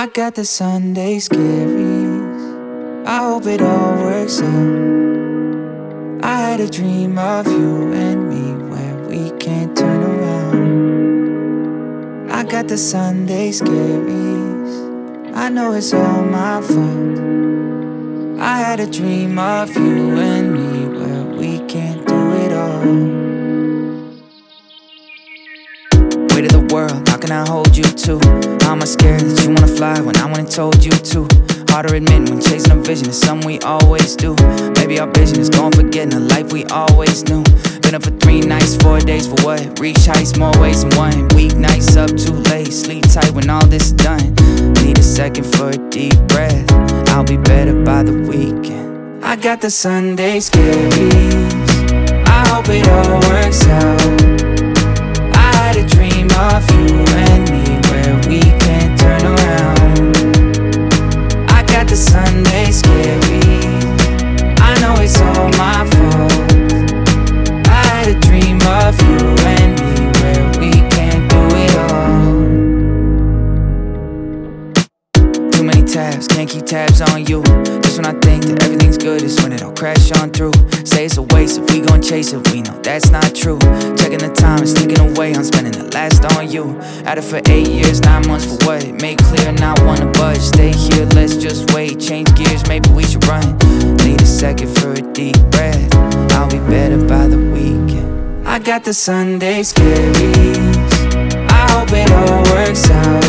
I got the Sunday scaries. I hope it all works out. I had a dream of you and me where we can't turn around. I got the Sunday scaries. I know it's all my fault. I had a dream of you and me where we can't do it all. Weight of the world, how can I hold you too? How am I scared that you wanna fly when I went and told you to? Hard to admit when chasing a vision is something we always do. Maybe our vision is gone, forgetting the life we always knew. Been up for 3 nights, 4 days for what? Reach heights more ways than one. Weeknights up too late, sleep tight when all this is done. Need a second for a deep breath. I'll be better by the weekend. I got the Sunday scaries. I hope it all works out. I had a dream of you and me where we can't turn around. I got the Sunday scaries. I know it's all my fault. I had a dream of you and me where we can't do it all. Too many tabs, can't keep tabs on you. Just when I think that everything's good is when it all crash on through. Say it's a waste if we gon' chase it, we know that's not true. Checking the time and sticking away on spending the last on you. Had it for 8 years, 9 months for what? Make clear, not wanna budge. Stay here, let's just wait. Change gears, maybe we should run. Need a second for a deep breath. I'll be better by the weekend. I got the Sunday scaries. I hope it all works out.